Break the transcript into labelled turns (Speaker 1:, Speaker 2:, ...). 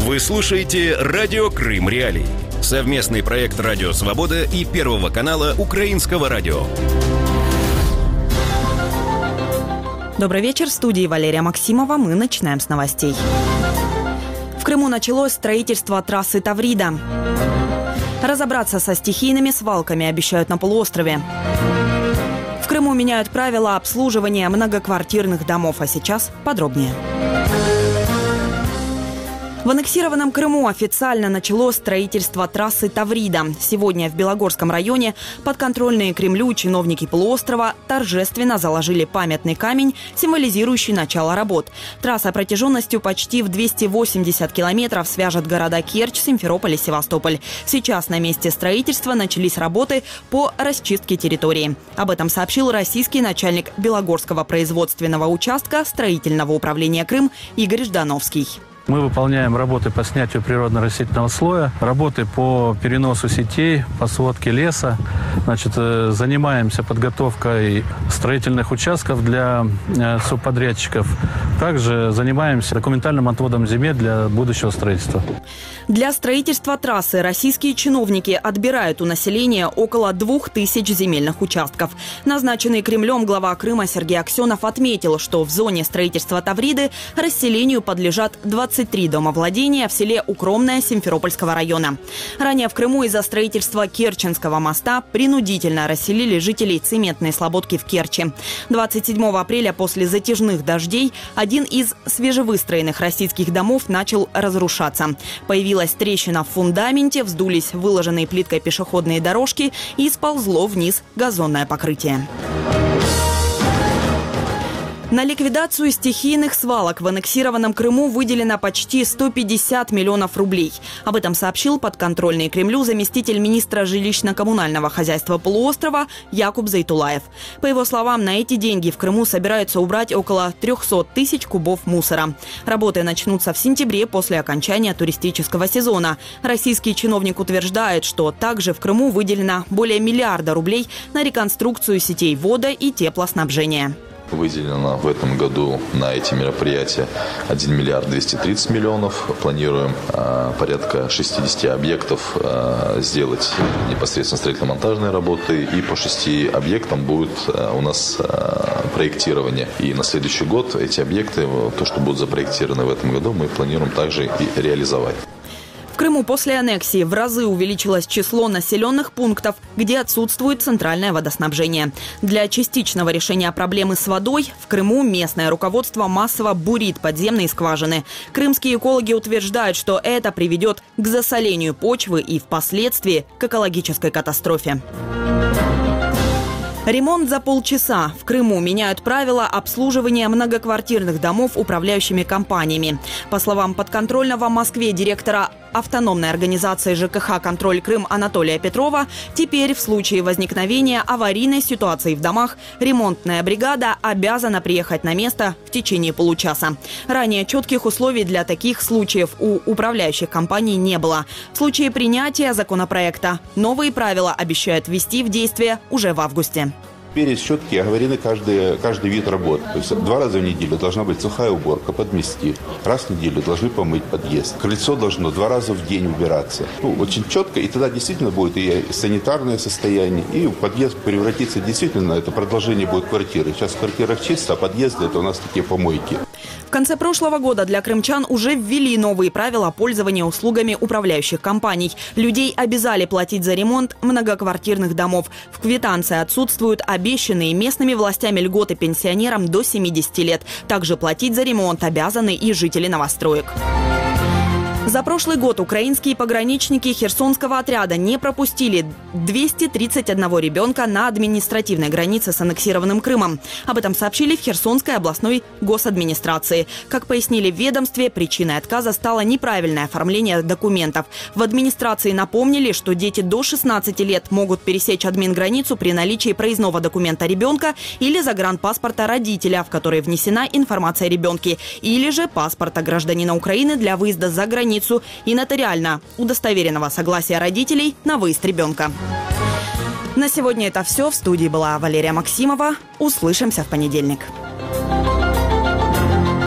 Speaker 1: Вы слушаете «Радио Крым Реалии». Совместный проект «Радио Свобода» и Первого канала Украинского радио.
Speaker 2: Добрый вечер. В студии Валерия Максимова. Мы начинаем с новостей. В Крыму началось строительство трассы Таврида. Разобраться со стихийными свалками обещают на полуострове. В Крыму меняют правила обслуживания многоквартирных домов. А сейчас подробнее. В аннексированном Крыму официально началось строительство трассы Таврида. Сегодня в Белогорском районе подконтрольные Кремлю чиновники полуострова торжественно заложили памятный камень, символизирующий начало работ. Трасса протяженностью почти в 280 километров свяжет города Керчь, Симферополь и Севастополь. Сейчас на месте строительства начались работы по расчистке территории. Об этом сообщил российский начальник Белогорского производственного участка строительного управления Крым Игорь Ждановский.
Speaker 3: Мы выполняем работы по снятию природно-растительного слоя, работы по переносу сетей, по сводке леса. Занимаемся подготовкой строительных участков для субподрядчиков. Также занимаемся документальным отводом земель для будущего строительства.
Speaker 2: Для строительства трассы российские чиновники отбирают у населения около 2000 земельных участков. Назначенный Кремлем глава Крыма Сергей Аксенов отметил, что в зоне строительства Тавриды расселению подлежат 23 домовладения в селе Укромное Симферопольского района. Ранее в Крыму из-за строительства Керченского моста принудительно расселили жителей Цементной Слободки в Керчи. 27 апреля после затяжных дождей один из свежевыстроенных российских домов начал разрушаться. Появилась трещина в фундаменте, вздулись выложенные плиткой пешеходные дорожки и сползло вниз газонное покрытие. На ликвидацию стихийных свалок в аннексированном Крыму выделено почти 150 миллионов рублей. Об этом сообщил подконтрольный Кремлю заместитель министра жилищно-коммунального хозяйства полуострова Якуб Зайтулаев. По его словам, на эти деньги в Крыму собираются убрать около 300 тысяч кубов мусора. Работы начнутся в сентябре после окончания туристического сезона. Российский чиновник утверждает, что также в Крыму выделено более миллиарда рублей на реконструкцию сетей водо- и теплоснабжения.
Speaker 4: Выделено в этом году на эти мероприятия 1 миллиард 230 миллионов. Планируем порядка 60 объектов сделать непосредственно строительно-монтажные работы. И по 6 объектам будет у нас проектирование. И на следующий год эти объекты, то, что будут запроектированы в этом году, мы планируем также и реализовать.
Speaker 2: В Крыму после аннексии в разы увеличилось число населенных пунктов, где отсутствует центральное водоснабжение. Для частичного решения проблемы с водой в Крыму местное руководство массово бурит подземные скважины. Крымские экологи утверждают, что это приведет к засолению почвы и впоследствии к экологической катастрофе. Ремонт за полчаса. В Крыму меняют правила обслуживания многоквартирных домов управляющими компаниями. По словам подконтрольного Москве директора автономной организации ЖКХ «Контроль Крым» Анатолия Петрова, теперь в случае возникновения аварийной ситуации в домах ремонтная бригада обязана приехать на место в течение получаса. Ранее четких условий для таких случаев у управляющих компаний не было. В случае принятия законопроекта новые правила обещают ввести в действие уже в августе.
Speaker 5: Перед четки оговорены каждый вид работ. То есть 2 раза в неделю должна быть сухая уборка, подмести. Раз в неделю должны помыть подъезд. Крыльцо должно 2 раза в день убираться. Очень четко, и тогда действительно будет и санитарное состояние, и подъезд превратится действительно, это продолжение будет квартиры. Сейчас в квартирах чисто, а подъезды это у нас такие помойки.
Speaker 2: В конце прошлого года для крымчан уже ввели новые правила пользования услугами управляющих компаний. Людей обязали платить за ремонт многоквартирных домов. В квитанции отсутствуют обещанные местными властями льготы пенсионерам до 70 лет. Также платить за ремонт обязаны и жители новостроек. За прошлый год украинские пограничники Херсонского отряда не пропустили 231 ребенка на административной границе с аннексированным Крымом. Об этом сообщили в Херсонской областной госадминистрации. Как пояснили в ведомстве, причиной отказа стало неправильное оформление документов. В администрации напомнили, что дети до 16 лет могут пересечь админграницу при наличии проездного документа ребенка или загранпаспорта родителя, в который внесена информация о ребенке, или же паспорта гражданина Украины для выезда за границу и нотариально удостоверенного согласия родителей на выезд ребенка. На сегодня это все. В студии была Валерия Максимова. Услышимся в понедельник.